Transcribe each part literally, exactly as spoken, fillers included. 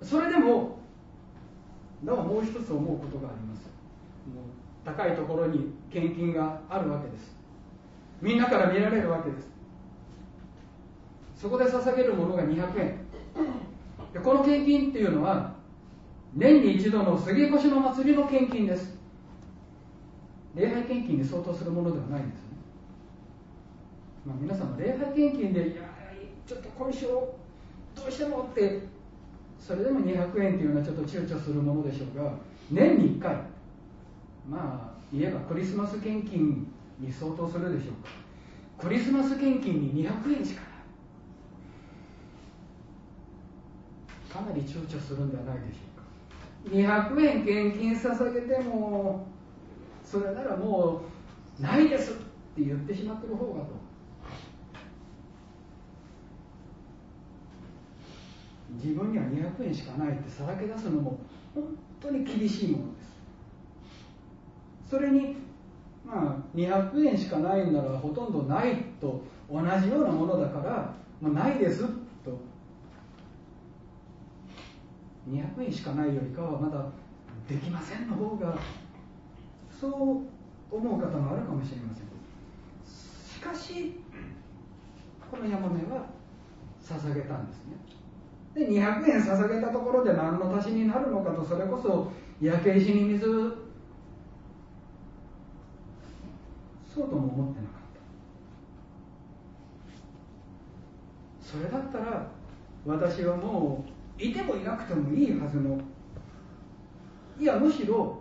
それでもなおもう一つ思うことがあります。もう高いところに献金があるわけです。みんなから見られるわけです。そこで捧げるものがにひゃくえんで、この献金っていうのは年に一度の杉越の祭りの献金です。礼拝献金に相当するものではないんですね。まあ、皆さんも礼拝献金でいやちょっと今週どうしてもってそれでもにひゃくえんっていうのはちょっと躊躇するものでしょうが、年にいっかい、まあ言えばクリスマス献金に相当するでしょうか。クリスマス献金ににひゃくえんしかない、かなり躊躇するんではないでしょうか。にひゃくえん献金捧げてもそれならもうないですって言ってしまってる方がと、自分にはにひゃくえんしかないってさらけ出すのも本当に厳しいものです。それにまあにひゃくえんしかないんならほとんどないと同じようなものだからもうないですと、にひゃくえんしかないよりかはまだできませんの方が、そう思う方もあるかもしれません。しかしこのヤマメは捧げたんですね。でにひゃくえん捧げたところで何の足しになるのかと、それこそ焼け石に水、そうとも思ってなかった。それだったら私はもういてもいなくてもいいはずの、いやむしろ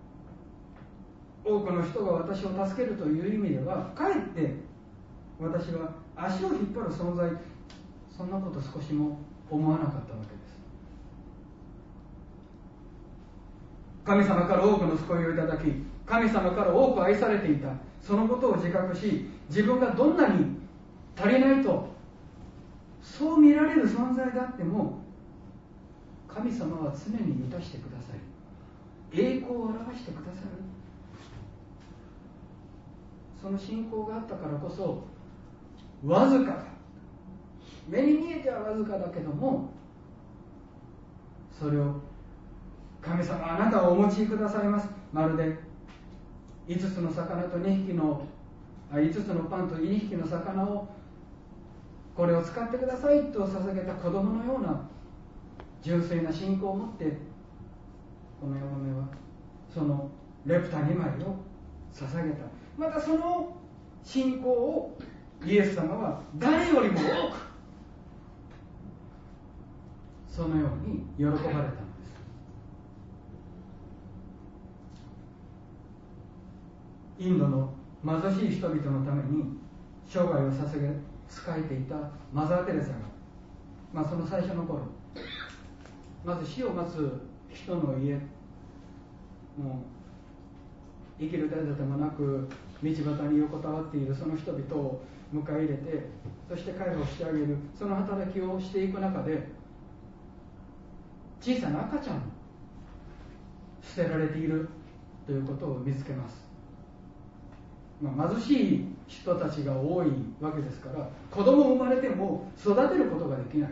多くの人が私を助けるという意味ではかえって私は足を引っ張る存在、そんなこと少しも思わなかったわけです。神様から多くの救いをいただき、神様から多く愛されていた、そのことを自覚し、自分がどんなに足りないとそう見られる存在であっても、神様は常に満たしてくださり栄光を表してくださる、その信仰があったからこそ、わずかだ、目に見えてはわずかだけども、それを神様あなたはお持ちくださいます。まるでいつつの魚とにひきのあいつつのパンとにひきの魚をこれを使ってくださいと捧げた子供のような純粋な信仰を持って、このヤマメはそのレプタにまいを捧げた。またその信仰をイエス様は誰よりも多くそのように喜ばれたのです。インドの貧しい人々のために生涯を捧げ仕えていたマザー・テレサが、まあ、その最初の頃、まず死を待つ人の家、もう生きる手立てもなく道端に横たわっているその人々を迎え入れて、そして介護してあげる、その働きをしていく中で、小さな赤ちゃんも捨てられているということを見つけます。まあ、貧しい人たちが多いわけですから、子供生まれても育てることができない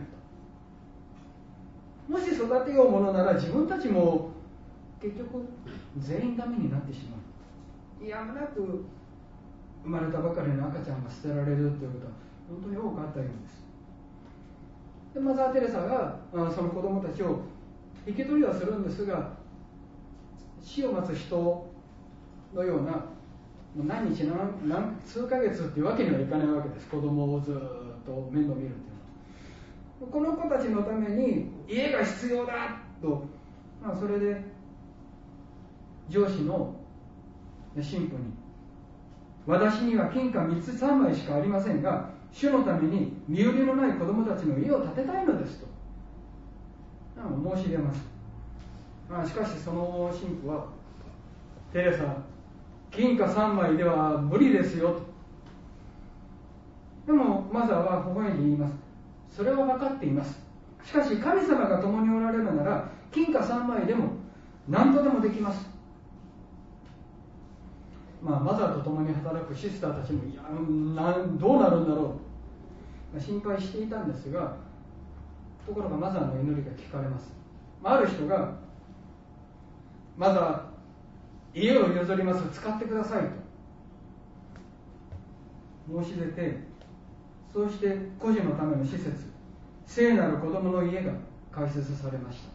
と。もし育てようものなら自分たちも結局全員ダメになってしまう。やむなく生まれたばかりの赤ちゃんが捨てられるということは本当に多くあったようです。でマザー・テレサがその子供たちを引き取りはするんですが、死を待つ人のような何日 何, 何数ヶ月っていうわけにはいかないわけです。子供をずっと面倒見るっていうのは、この子たちのために家が必要だと、まあ、それで上司の神父に、私には金貨みっつさんまいしかありませんが、主のために身寄りのない子供たちの家を建てたいのですと申し出ます。まあ、しかしその神父は、テレサ、金貨さんまいでは無理ですよと。でもマザーは微笑んで言います。それは分かっています。しかし神様が共におられるなら金貨さんまいでも何とでもできます。まあ、マザーと共に働くシスターたちもいやなんどうなるんだろう心配していたんですが、ところがマザーの祈りが聞かれます。 ある人がまずは家を譲ります、使ってくださいと申し出て、そうして孤児のための施設、聖なる子供の家が開設されました。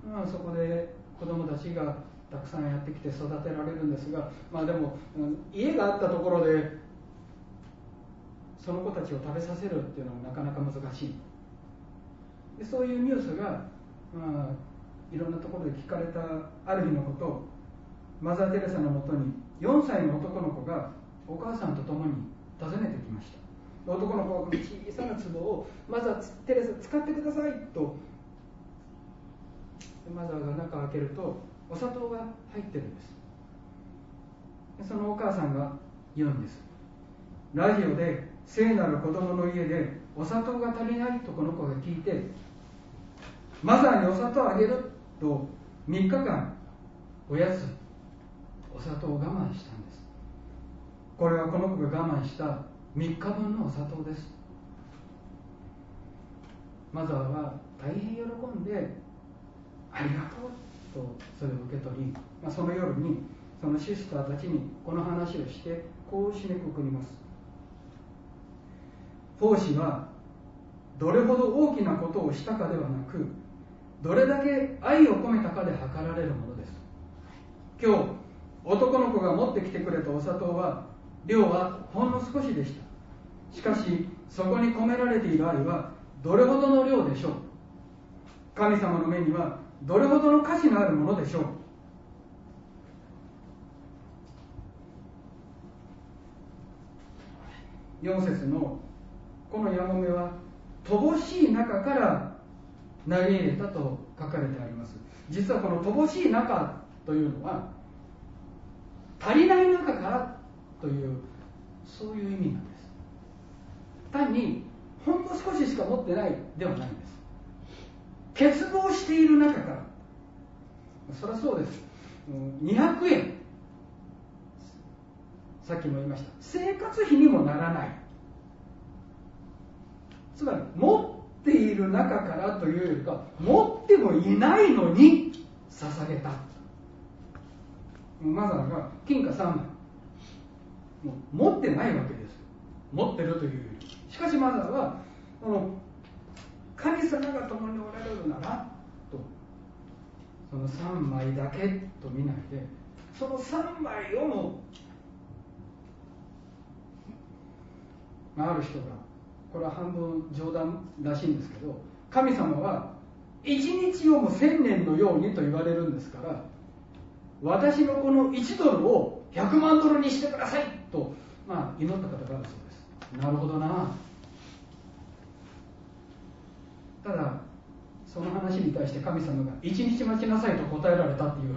まあ、そこで子供たちがたくさんやってきて育てられるんですが、まあでも家があったところでその子たちを食べさせるっていうのもなかなか難しい。でそういうニュースが、まあ、いろんなところで聞かれたある日のこと、マザー・テレサのもとによんさいの男の子がお母さんと共に訪ねてきました。男の子は小さな壺をマザー・テレサ使ってくださいと、マザーが中を開けるとお砂糖が入ってるんです。でそのお母さんが言うんです。ラジオで聖なる子供の家でお砂糖が足りないとこの子が聞いて、マザーにお砂糖あげるとみっかかんおやつお砂糖を我慢したんです。これはこの子が我慢したみっかぶんのお砂糖です。マザーは大変喜んでありがとうとそれを受け取り、まあ、その夜にそのシスターたちにこの話をしてこう締めくくります。奉仕はどれほど大きなことをしたかではなく、どれだけ愛を込めたかで測られるものです。今日男の子が持ってきてくれたお砂糖は量はほんの少しでした。しかしそこに込められている愛はどれほどの量でしょう。神様の目にはどれほどの価値のあるものでしょう。よん節のこのヤモメは乏しい中から投げ入れたと書かれてあります。実はこの乏しい中というのは足りない中からというそういう意味なんです。単にほんの少ししか持ってないではないんです。欠乏している中から、そりゃそうです。にひゃくえん、さっきも言いました、生活費にもならない。つまり持っている中からというよりか、持ってもいないのに捧げた。マザーが金貨さんまい、もう持ってないわけです。持ってるというより、しかしマザーはこの神様が共におられるならと、そのさんまいだけと見ないで、そのさんまいをも、ある人が、これは半分冗談らしいんですけど、神様はいちにちをも千年のようにと言われるんですから、私のこのいちドルをひゃくまんドルにしてくださいと、まあ、祈った方があるそうです。なるほどな。ただその話に対して神様がいちにち待ちなさいと答えられたっていう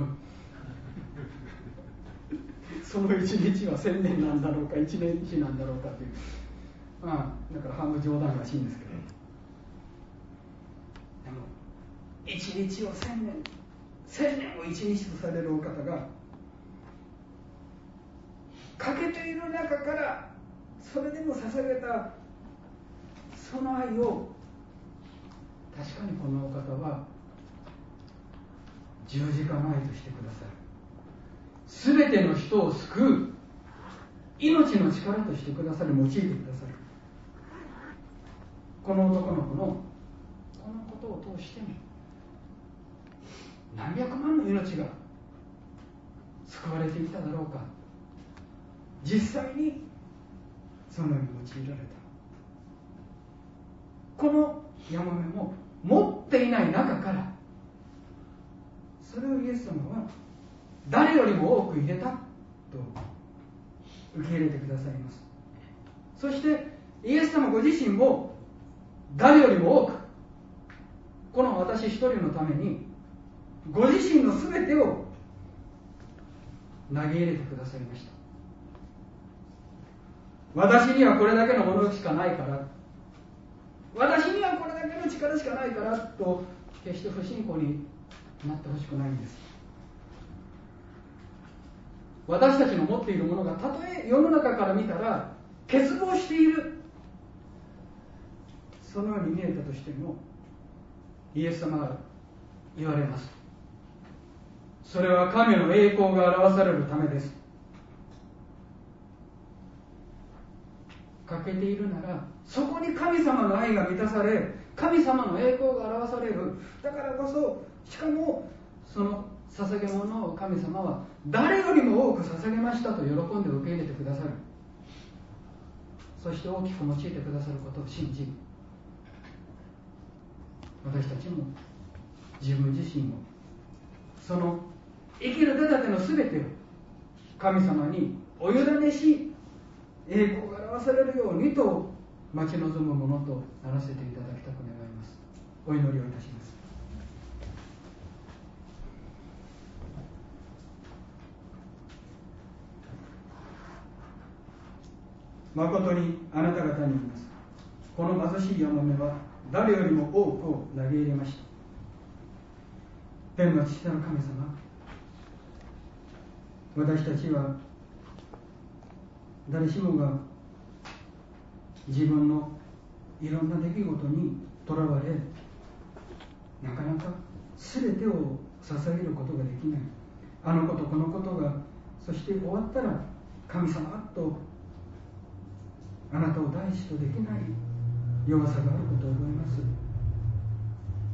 そのいちにちは千年なんだろうかいちねんちなんだろうかという、まあ、だから半分冗談らしいんですけど、でもいちにちを千年、千年をいちにちとされるお方が欠けている中からそれでも捧げたその愛を、確かにこのお方は十字架の愛としてくださる。すべての人を救う命の力としてくださる、用いてくださる。この男の子のこのことを通しても何百万の命が救われていただろうか。実際にそのように用いられた。このヤモメも持っていない中から、それをイエス様は誰よりも多く入れたと受け入れてくださいます。そしてイエス様ご自身も誰よりも多く、この私一人のためにご自身の全てを投げ入れてくださいました。私にはこれだけのものしかないから、私にはこれだけの力しかないからと決して不信仰になってほしくないんです。私たちの持っているものがたとえ世の中から見たら欠乏している、そのように見えたとしても、 イエス様が言われます。それは神の栄光が表されるためです。欠けているならそこに神様の愛が満たされ、神様の栄光が表される。だからこそ、しかもその捧げ物を神様は誰よりも多く捧げましたと喜んで受け入れてくださる。そして大きく用いてくださることを信じ、私たちも自分自身もその生きる手立ての全てを神様にお委ねし、栄光が表されるようにと待ち望むものとならせていただきたく願います。お祈りをいたします。誠にあなた方に言います。この貧しいヤモメは誰よりも多くを投げ入れました。天の父なる神様、私たちは誰しもが自分のいろんな出来事にとらわれ、なかなか全てを捧げることができない。あのことこのことが、そして終わったら神様とあなたを大事とできない弱さがあることを覚えます。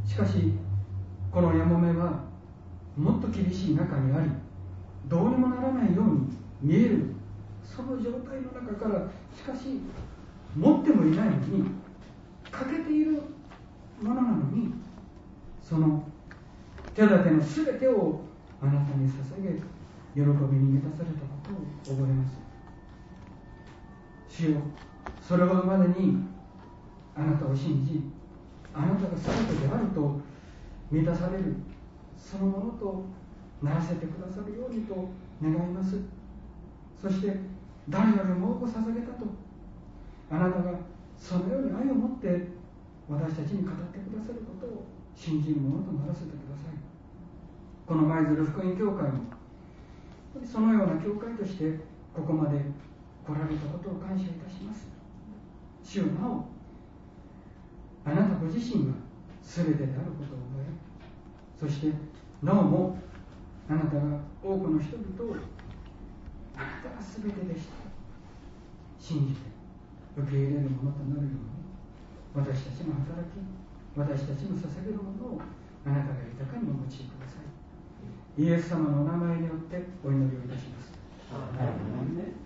しかしこのヤモメはもっと厳しい中にあり、どうにもならないように見えるその状態の中から、しかし持ってもいないのに欠けているものなのに、その手立ての全てをあなたに捧げ、喜びに満たされたことを覚えます。主よ、それほどまでにあなたを信じ、あなたが全てであると満たされるそのものとならせてくださるようにと願います。そして誰よりも多く捧げたと、あなたがそのように愛を持って私たちに語ってくださることを信じるものとならせてください。この舞鶴福音教会もそのような教会としてここまで来られたことを感謝いたします。主よ、なおあなたご自身が全てであることを覚え、そしてなおもあなたが多くの人々をあなたが全てでしたと信じて受け入れるものとなるように、私たちの働き、私たちの捧げるものをあなたが豊かにお持ちください。イエス様のお名前によってお祈りをいたします。